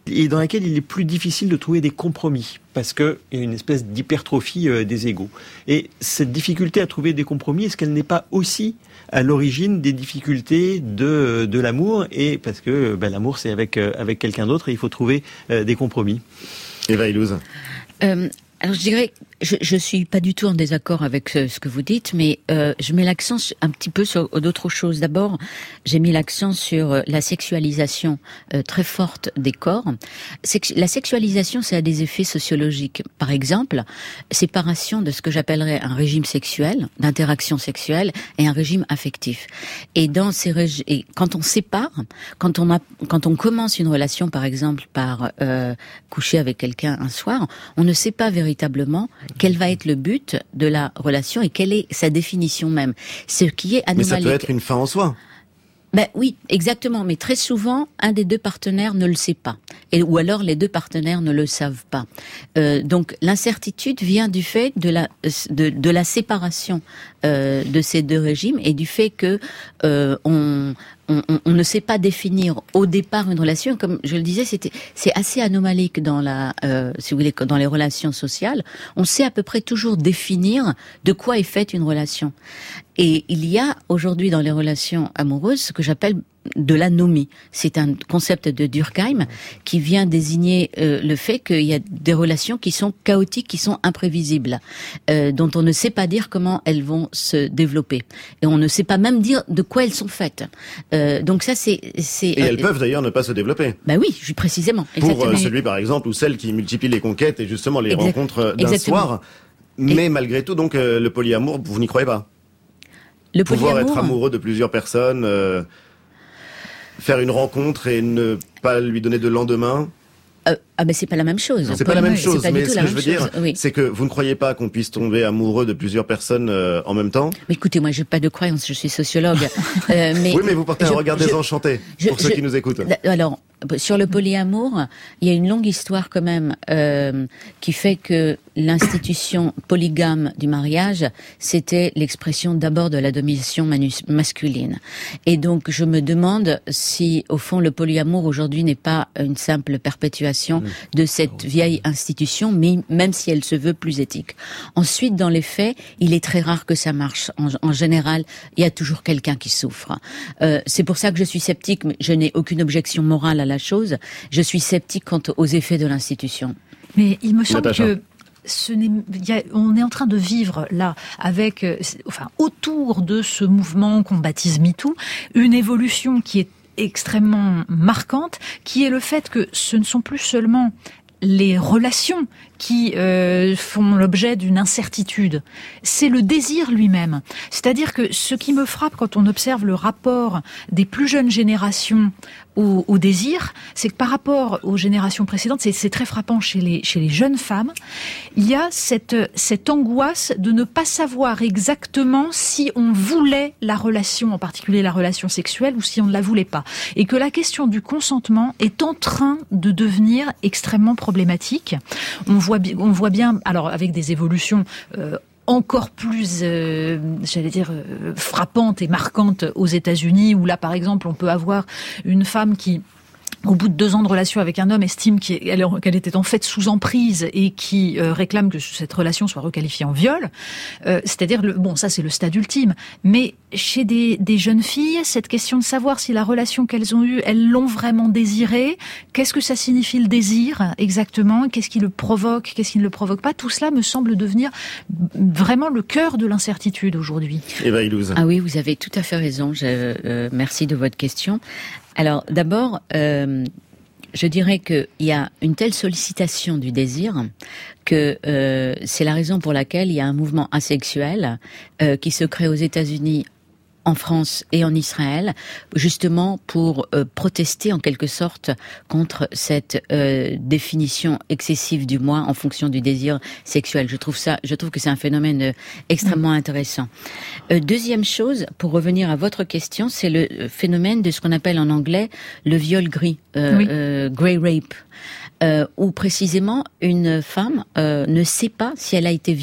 et dans laquelle il est plus difficile de trouver des compromis, parce qu'il y a une espèce d'hypertrophie des égos. Et cette difficulté à trouver des compromis, est-ce qu'elle n'est pas aussi à l'origine des difficultés de l'amour, et parce que l'amour c'est avec quelqu'un d'autre et il faut trouver des compromis. Eva Illouz. Alors je dirais, je suis pas du tout en désaccord avec ce que vous dites, mais je mets l'accent un petit peu sur d'autres choses. D'abord, j'ai mis l'accent sur la sexualisation très forte des corps. La sexualisation, ça a des effets sociologiques. Par exemple, séparation de ce que j'appellerais un régime sexuel, d'interaction sexuelle, et un régime affectif. Et dans ces et quand on sépare, quand on commence une relation, par exemple, par coucher avec quelqu'un un soir, on ne sait pas véritablement quel va être le but de la relation et quelle est sa définition même. Ce qui est anomalique. Mais ça peut être une fin en soi. Oui, exactement. Mais très souvent, un des deux partenaires ne le sait pas. Ou alors les deux partenaires ne le savent pas. Donc l'incertitude vient du fait de la séparation de ces deux régimes et du fait que on ne sait pas définir au départ une relation. Comme je le disais, c'est assez anomalique dans si vous voulez, dans les relations sociales. On sait à peu près toujours définir de quoi est faite une relation. Et il y a aujourd'hui dans les relations amoureuses ce que j'appelle de l'anomie. C'est un concept de Durkheim qui vient désigner le fait qu'il y a des relations qui sont chaotiques, qui sont imprévisibles, dont on ne sait pas dire comment elles vont se développer. Et on ne sait pas même dire de quoi elles sont faites. Donc ça, c'est... Et elles peuvent d'ailleurs ne pas se développer. Oui, précisément. Pour celui, par exemple, ou celle qui multiplie les conquêtes et justement les rencontres d'un soir. Mais malgré tout, donc, le polyamour, vous n'y croyez pas? Le pouvoir polyamour, être amoureux de plusieurs personnes, faire une rencontre et ne pas lui donner de lendemain. C'est pas la même chose. C'est pas la même chose, mais ce que je veux dire, c'est que vous ne croyez pas qu'on puisse tomber amoureux de plusieurs personnes en même temps? Mais écoutez, moi j'ai pas de croyance, je suis sociologue. Mais oui, mais vous portez un regard désenchanté pour ceux qui nous écoutent. Alors, sur le polyamour, il y a une longue histoire quand même qui fait que l'institution polygame du mariage, c'était l'expression d'abord de la domination masculine. Et donc je me demande si, au fond, le polyamour aujourd'hui n'est pas une simple perpétuation de cette vieille institution, mais même si elle se veut plus éthique. Ensuite, dans les faits, il est très rare que ça marche. En général, il y a toujours quelqu'un qui souffre. C'est pour ça que je suis sceptique, mais je n'ai aucune objection morale à la chose. Je suis sceptique quant aux effets de l'institution. Mais il me semble que on est en train de vivre là, avec, autour de ce mouvement qu'on baptise MeToo, une évolution qui est extrêmement marquante, qui est le fait que ce ne sont plus seulement les relations qui font l'objet d'une incertitude, c'est le désir lui-même. C'est-à-dire que ce qui me frappe quand on observe le rapport des plus jeunes générations au désir, c'est que par rapport aux générations précédentes, c'est très frappant chez les jeunes femmes, il y a cette angoisse de ne pas savoir exactement si on voulait la relation, en particulier la relation sexuelle, ou si on ne la voulait pas. Et que la question du consentement est en train de devenir extrêmement problématique. On voit bien, alors avec des évolutions encore plus, frappantes et marquantes aux États-Unis, où là, par exemple, on peut avoir une femme qui, au bout de 2 ans de relation avec un homme, estime qu'elle était en fait sous emprise et qui réclame que cette relation soit requalifiée en viol. C'est-à-dire, ça c'est le stade ultime. Mais chez des jeunes filles, cette question de savoir si la relation qu'elles ont eue, elles l'ont vraiment désirée, qu'est-ce que ça signifie le désir exactement, qu'est-ce qui le provoque, qu'est-ce qui ne le provoque pas, tout cela me semble devenir vraiment le cœur de l'incertitude aujourd'hui. Eva Illouz. Ah oui, vous avez tout à fait raison. Merci de votre question. Alors d'abord, je dirais qu'il y a une telle sollicitation du désir que c'est la raison pour laquelle il y a un mouvement asexuel qui se crée aux États-Unis, en France et en Israël, justement pour protester en quelque sorte contre cette définition excessive du moi en fonction du désir sexuel. Je trouve que c'est un phénomène extrêmement intéressant. Deuxième chose, pour revenir à votre question, c'est le phénomène de ce qu'on appelle en anglais le viol gris, grey rape. Où précisément une femme ne sait pas si elle a été violée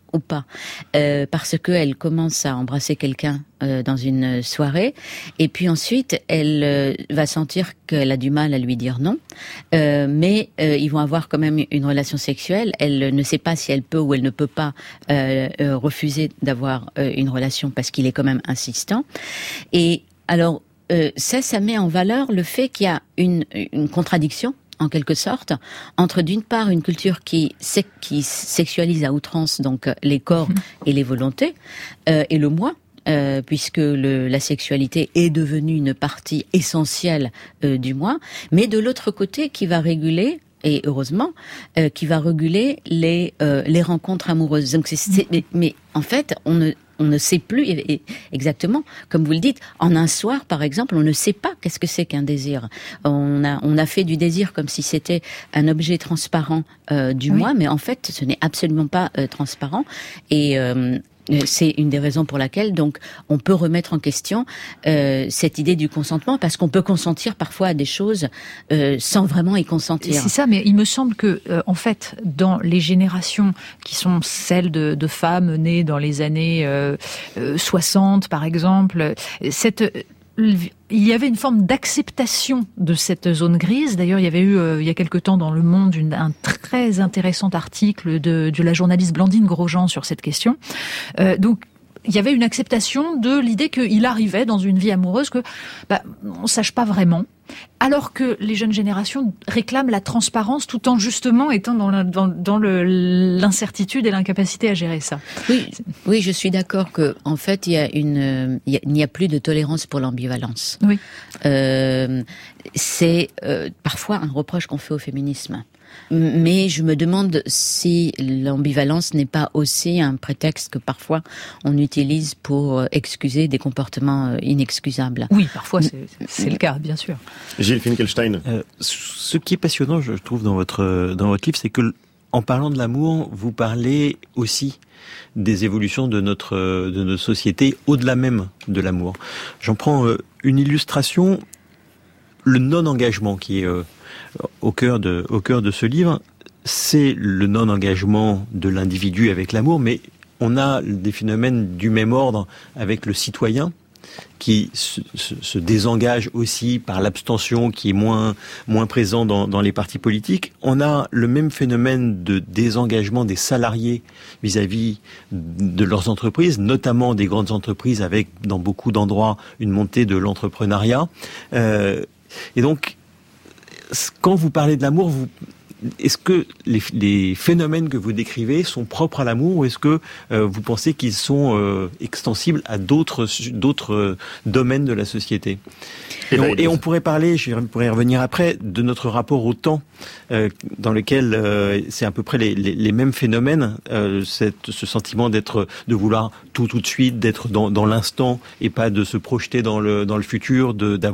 ou pas, parce que elle commence à embrasser quelqu'un dans une soirée, et puis ensuite elle va sentir qu'elle a du mal à lui dire non, mais ils vont avoir quand même une relation sexuelle. Elle ne sait pas si elle peut ou elle ne peut pas refuser d'avoir une relation parce qu'il est quand même insistant. Et alors ça met en valeur le fait qu'il y a une contradiction, en quelque sorte, entre d'une part une culture qui sexualise à outrance donc les corps et les volontés, et le moi, puisque la sexualité est devenue une partie essentielle du moi, mais de l'autre côté qui va réguler, et heureusement, qui va réguler les rencontres amoureuses. Donc mais en fait, on ne sait plus exactement, comme vous le dites, en un soir, par exemple, on ne sait pas qu'est-ce que c'est qu'un désir. On a fait du désir comme si c'était un objet transparent du moi, mais en fait, ce n'est absolument pas transparent. Et c'est une des raisons pour laquelle donc on peut remettre en question cette idée du consentement, parce qu'on peut consentir parfois à des choses sans vraiment y consentir. C'est ça, mais il me semble que en fait, dans les générations qui sont celles de femmes nées dans les années 60, par exemple, il y avait une forme d'acceptation de cette zone grise. D'ailleurs, il y avait eu, il y a quelque temps dans Le Monde, un très intéressant article de la journaliste Blandine Grosjean sur cette question. Donc, il y avait une acceptation de l'idée qu'il arrivait dans une vie amoureuse que on sache pas vraiment, alors que les jeunes générations réclament la transparence tout en justement étant dans l'incertitude et l'incapacité à gérer ça. Oui, je suis d'accord que en fait il n'y a plus de tolérance pour l'ambivalence. Oui. C'est parfois un reproche qu'on fait au féminisme. Mais je me demande si l'ambivalence n'est pas aussi un prétexte que parfois on utilise pour excuser des comportements inexcusables. Oui, parfois c'est le cas, bien sûr. Gilles Finkelstein. Ce qui est passionnant, je trouve, dans votre livre, c'est que en parlant de l'amour, vous parlez aussi des évolutions de notre société au-delà même de l'amour. J'en prends une illustration, le non-engagement qui est au cœur de ce livre. C'est le non-engagement de l'individu avec l'amour, mais on a des phénomènes du même ordre avec le citoyen qui se désengage aussi par l'abstention, qui est moins présent dans les partis politiques. On a le même phénomène de désengagement des salariés vis-à-vis de leurs entreprises, notamment des grandes entreprises, avec dans beaucoup d'endroits une montée de l'entrepreneuriat. Et donc, quand vous parlez de l'amour, est-ce que les phénomènes que vous décrivez sont propres à l'amour, ou est-ce que vous pensez qu'ils sont extensibles à d'autres domaines de la société ? Et on pourrait parler, je pourrais y revenir après, de notre rapport au temps, dans lequel c'est à peu près les mêmes phénomènes, ce sentiment de vouloir tout de suite, d'être dans l'instant et pas de se projeter dans le futur,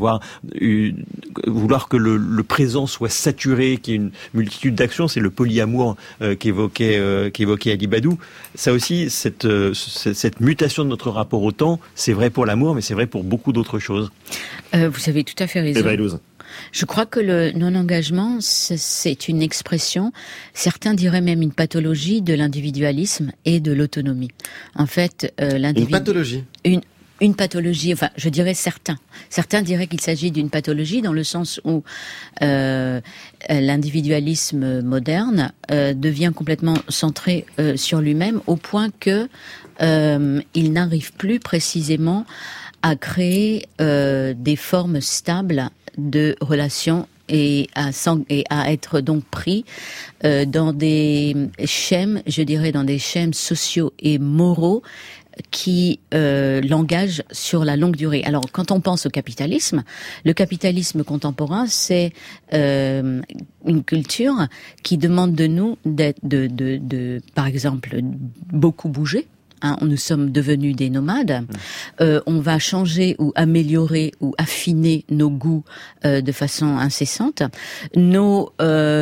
vouloir que le présent soit saturé, qu'il y ait une multitude d'actions. C'est le polyamour qu'évoquait Ali Badou. Ça aussi, cette mutation de notre rapport au temps, c'est vrai pour l'amour, mais c'est vrai pour beaucoup d'autres choses. Vous avez tout à fait raison. Je crois que le non-engagement, c'est une expression, certains diraient même une pathologie de l'individualisme et de l'autonomie. En fait, l'individu... Une pathologie Une pathologie, enfin, je dirais certains. Certains diraient qu'il s'agit d'une pathologie dans le sens où l'individualisme moderne devient complètement centré sur lui-même, au point que il n'arrive plus précisément à créer des formes stables de relations et à être donc pris dans des schèmes, je dirais dans des schèmes sociaux et moraux qui l'engagent sur la longue durée. Alors, quand on pense au capitalisme, le capitalisme contemporain, c'est une culture qui demande de nous de par exemple, beaucoup bouger. Nous sommes devenus des nomades. On va changer ou améliorer ou affiner nos goûts de façon incessante. Nos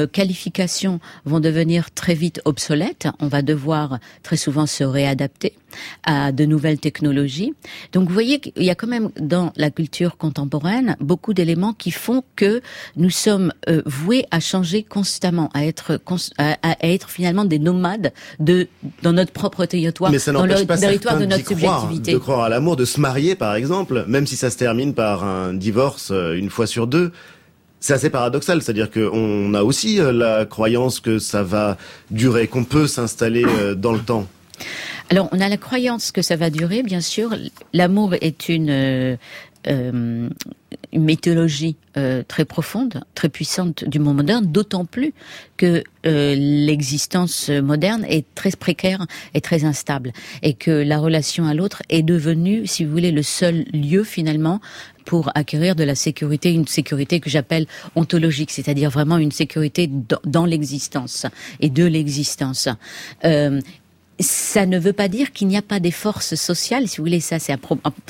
qualifications vont devenir très vite obsolètes. On va devoir très souvent se réadapter. à de nouvelles technologies. Donc vous voyez qu'il y a quand même dans la culture contemporaine beaucoup d'éléments qui font que nous sommes voués à changer constamment, à être finalement des nomades dans notre propre territoire, dans le territoire de notre subjectivité. De croire à l'amour, de se marier par exemple, même si ça se termine par un divorce une fois sur deux. C'est assez paradoxal, c'est-à-dire qu'on a aussi la croyance que ça va durer, qu'on peut s'installer dans le temps. Alors, on a la croyance que ça va durer, bien sûr. L'amour est une mythologie très profonde, très puissante du monde moderne, d'autant plus que l'existence moderne est très précaire et très instable, et que la relation à l'autre est devenue, si vous voulez, le seul lieu finalement pour acquérir de la sécurité, une sécurité que j'appelle ontologique, c'est-à-dire vraiment une sécurité dans l'existence et de l'existence. Ça ne veut pas dire qu'il n'y a pas des forces sociales, si vous voulez. Ça, c'est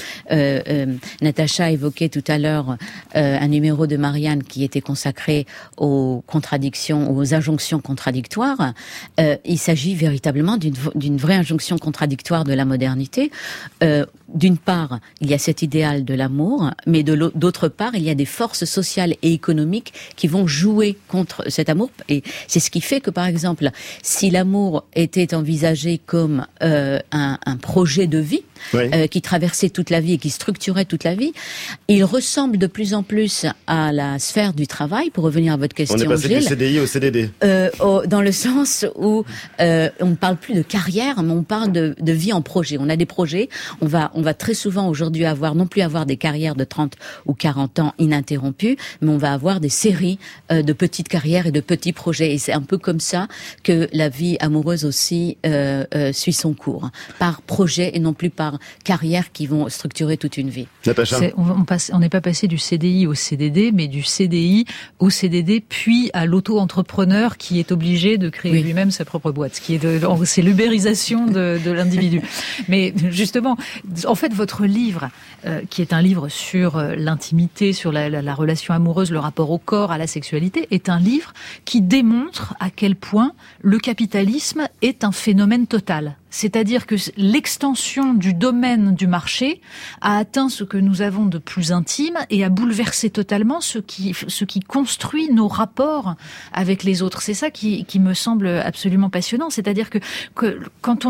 Natacha évoquait tout à l'heure un numéro de Marianne qui était consacré aux contradictions, aux injonctions contradictoires. Il s'agit véritablement d'une vraie injonction contradictoire de la modernité. D'une part, il y a cet idéal de l'amour, mais d'autre part, il y a des forces sociales et économiques qui vont jouer contre cet amour. Et c'est ce qui fait que, par exemple, si l'amour était envisagé comme un projet de vie, oui, qui traversait toute la vie et qui structurait toute la vie, il ressemble de plus en plus à la sphère du travail, pour revenir à votre question, Gilles. On est passé du CDI au CDD. Dans le sens où on ne parle plus de carrière, mais on parle de vie en projet. On a des projets, on va très souvent aujourd'hui non plus avoir des carrières de 30 ou 40 ans ininterrompues, mais on va avoir des séries de petites carrières et de petits projets. Et c'est un peu comme ça que la vie amoureuse aussi suit son cours, par projet et non plus par carrière qui vont structurer toute une vie. On n'est pas passé du CDI au CDD, mais du CDI au CDD, puis à l'auto-entrepreneur qui est obligé de créer lui-même sa propre boîte. C'est l'ubérisation de l'individu. Mais justement, en fait, votre livre, qui est un livre sur l'intimité, sur la relation amoureuse, le rapport au corps, à la sexualité, est un livre qui démontre à quel point le capitalisme est un phénomène total. C'est-à-dire que l'extension du domaine du marché a atteint ce que nous avons de plus intime et a bouleversé totalement ce qui construit nos rapports avec les autres. C'est ça qui me semble absolument passionnant. C'est-à-dire que quand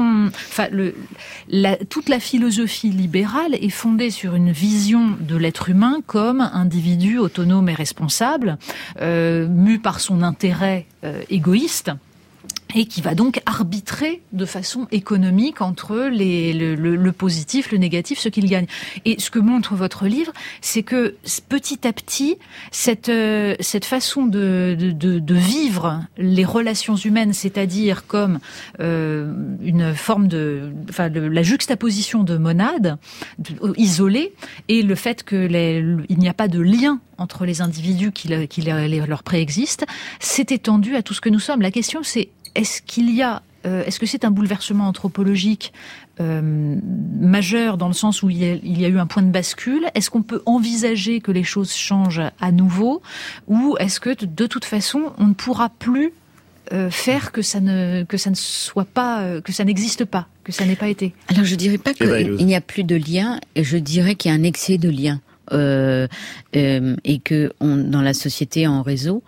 toute la philosophie libérale est fondée sur une vision de l'être humain comme individu autonome et responsable, mu par son intérêt égoïste, et qui va donc arbitrer de façon économique entre le positif, le négatif, ce qu'il gagne. Et ce que montre votre livre, c'est que petit à petit, cette façon de vivre les relations humaines, c'est-à-dire comme une forme la juxtaposition de monades isolées, et le fait il n'y a pas de lien entre les individus qui leur préexistent, s'est étendu à tout ce que nous sommes. La question, c'est est-ce que c'est un bouleversement anthropologique majeur dans le sens où il y a eu un point de bascule? Est-ce qu'on peut envisager que les choses changent à nouveau, ou est-ce que de toute façon on ne pourra plus faire que ça ne soit pas, que ça n'existe pas, que ça n'ait pas été? Alors je dirais pas qu'il n'y a plus de lien, je dirais qu'il y a un excès de lien. Et que dans la société en réseau,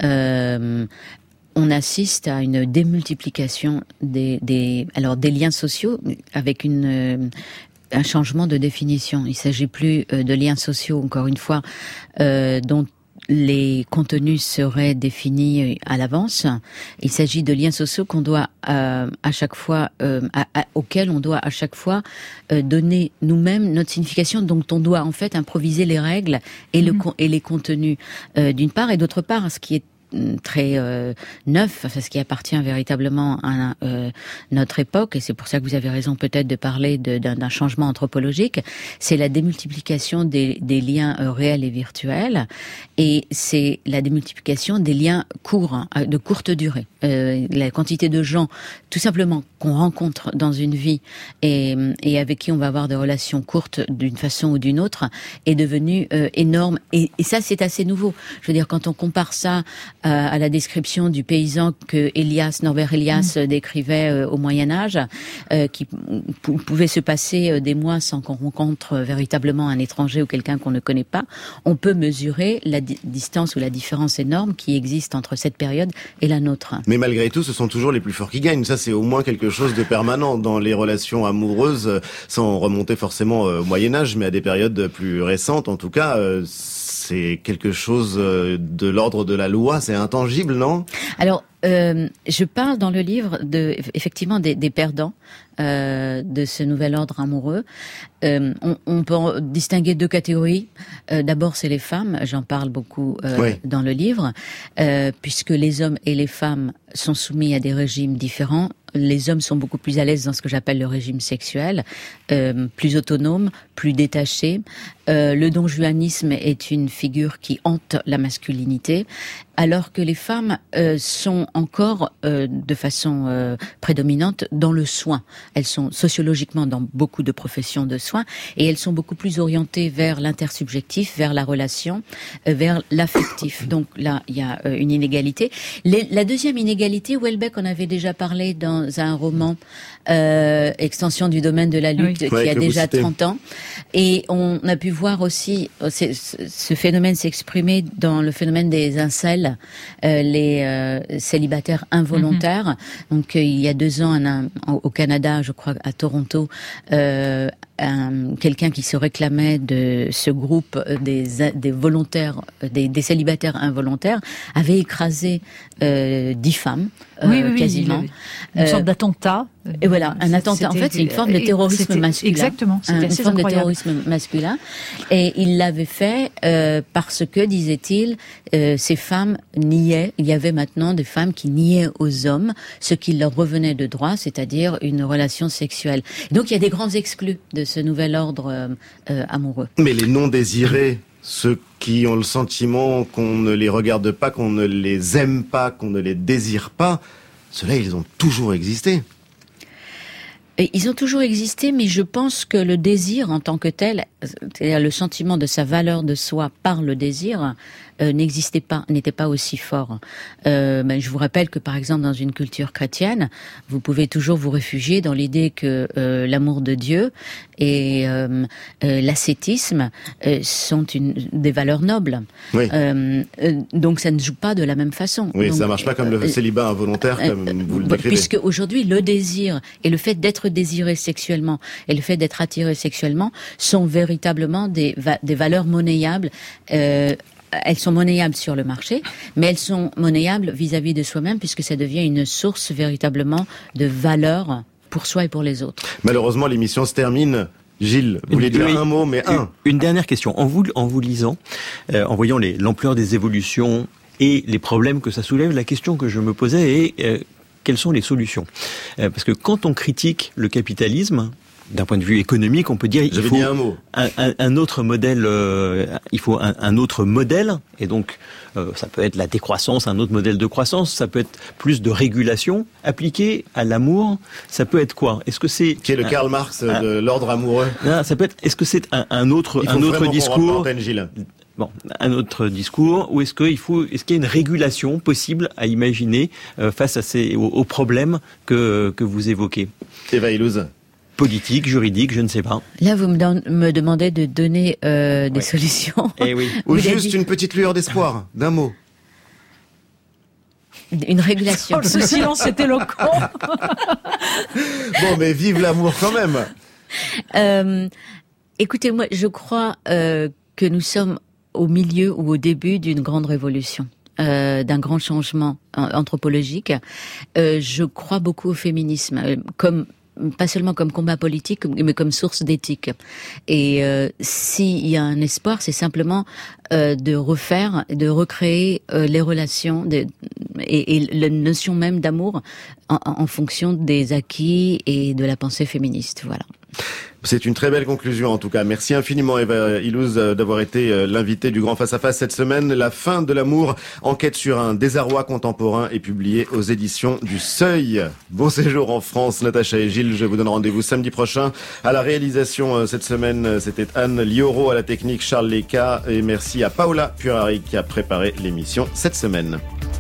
on assiste à une démultiplication des liens sociaux avec un changement de définition. Il s'agit plus de liens sociaux, encore une fois, dont les contenus seraient définis à l'avance. Il s'agit de liens sociaux qu'on doit à chaque fois, auxquels on doit à chaque fois donner nous-mêmes notre signification. Donc on doit en fait improviser les règles et les contenus d'une part, et d'autre part, ce qui est très neuf, ce qui appartient véritablement à notre époque, et c'est pour ça que vous avez raison peut-être de parler d'un changement anthropologique, c'est la démultiplication des liens réels et virtuels, et c'est la démultiplication des liens courts, de courte durée. La quantité de gens, tout simplement, qu'on rencontre dans une vie et avec qui on va avoir des relations courtes d'une façon ou d'une autre, est devenue énorme, et ça c'est assez nouveau. Je veux dire, quand on compare ça à la description du paysan que Norbert Elias décrivait au Moyen-Âge, qui pouvait se passer des mois sans qu'on rencontre véritablement un étranger ou quelqu'un qu'on ne connaît pas, on peut mesurer la distance ou la différence énorme qui existe entre cette période et la nôtre. Mais malgré tout, ce sont toujours les plus forts qui gagnent. Ça, c'est au moins quelque chose de permanent dans les relations amoureuses, sans remonter forcément au Moyen-Âge, mais à des périodes plus récentes. En tout cas, c'est quelque chose de l'ordre de la loi, c'est intangible, non ? Alors, je parle dans le livre effectivement des perdants de ce nouvel ordre amoureux. On peut distinguer deux catégories. D'abord, c'est les femmes. J'en parle beaucoup dans le livre, puisque les hommes et les femmes sont soumis à des régimes différents. Les hommes sont beaucoup plus à l'aise dans ce que j'appelle le régime sexuel, plus autonome, plus détaché. Le donjuanisme est une figure qui hante la masculinité, alors que les femmes sont encore de façon prédominante dans le soin. Elles sont sociologiquement dans beaucoup de professions de soins et elles sont beaucoup plus orientées vers l'intersubjectif, vers la relation, vers l'affectif. Donc là, il y a une inégalité. La deuxième inégalité, Houellebecq en avait déjà parlé dans un roman Extension du domaine de la lutte, qui a déjà 30 ans. Et on a pu voir aussi ce phénomène s'exprimer dans le phénomène des incels, les célibataires involontaires. Donc il y a 2 ans au Canada, je crois à Toronto, quelqu'un qui se réclamait de ce groupe des volontaires, des célibataires involontaires, avait écrasé 10 femmes, quasiment. Une sorte d'attentat. Et voilà, un attentat. En fait, c'est une forme de terrorisme masculin. Exactement. Une forme de terrorisme masculin. Et il l'avait fait parce que, disait-il, ces femmes niaient. Il y avait maintenant des femmes qui niaient aux hommes ce qui leur revenait de droit, c'est-à-dire une relation sexuelle. Donc, il y a des grands exclus de ce nouvel ordre amoureux. Mais les non-désirés, ceux qui ont le sentiment qu'on ne les regarde pas, qu'on ne les aime pas, qu'on ne les désire pas, ceux-là, ils ont toujours existé. Et ils ont toujours existé, mais je pense que le désir en tant que tel, c'est-à-dire le sentiment de sa valeur de soi par le désir, n'existait pas, n'était pas aussi fort. Je vous rappelle que par exemple dans une culture chrétienne, vous pouvez toujours vous réfugier dans l'idée que l'amour de Dieu et l'ascétisme sont des valeurs nobles. Oui. Donc ça ne joue pas de la même façon. Oui, donc, ça marche pas comme le célibat involontaire, comme vous le décrivez. Puisque aujourd'hui le désir et le fait d'être désiré sexuellement et le fait d'être attiré sexuellement sont véritablement des valeurs monnayables. Elles sont monnayables sur le marché, mais elles sont monnayables vis-à-vis de soi-même puisque ça devient une source véritablement de valeur pour soi et pour les autres. Malheureusement, l'émission se termine. Gilles, vous voulez dire un mot, mais Une dernière question. En vous lisant, en voyant l'ampleur des évolutions et les problèmes que ça soulève, la question que je me posais est quelles sont les solutions ? Parce que quand on critique le capitalisme, d'un point de vue économique, on peut dire il faut un autre modèle. Il faut un autre modèle, et donc ça peut être la décroissance, un autre modèle de croissance. Ça peut être plus de régulation appliquée à l'amour. Ça peut être quoi ? Est-ce que c'est qui est le Karl Marx de l'ordre amoureux ? Non, ça peut être. Est-ce que c'est un autre discours ? Bon, un autre discours, ou est-ce qu'il y a une régulation possible à imaginer face aux problèmes que vous évoquez ? Eva Illouz. Politique, juridique, je ne sais pas. Là, vous me demandez de donner des solutions. Eh oui. Ou juste une petite lueur d'espoir, d'un mot. Une régulation. Oh, ce silence est éloquent. Bon, mais vive l'amour quand même. Écoutez, moi, je crois que nous sommes au milieu ou au début d'une grande révolution. D'un grand changement anthropologique. Je crois beaucoup au féminisme, pas seulement comme combat politique, mais comme source d'éthique. Et s'il y a un espoir, c'est simplement de recréer les relations et la notion même d'amour en fonction des acquis et de la pensée féministe. Voilà. C'est une très belle conclusion en tout cas. Merci infiniment Eva Illouz d'avoir été l'invitée du Grand Face à Face cette semaine. La fin de l'amour, enquête sur un désarroi contemporain est publiée aux éditions du Seuil. Bon séjour en France, Natacha et Gilles. Je vous donne rendez-vous samedi prochain. À la réalisation cette semaine, c'était Anne Lioro, à la technique Charles Leca, et merci à Paola Puerari qui a préparé l'émission cette semaine.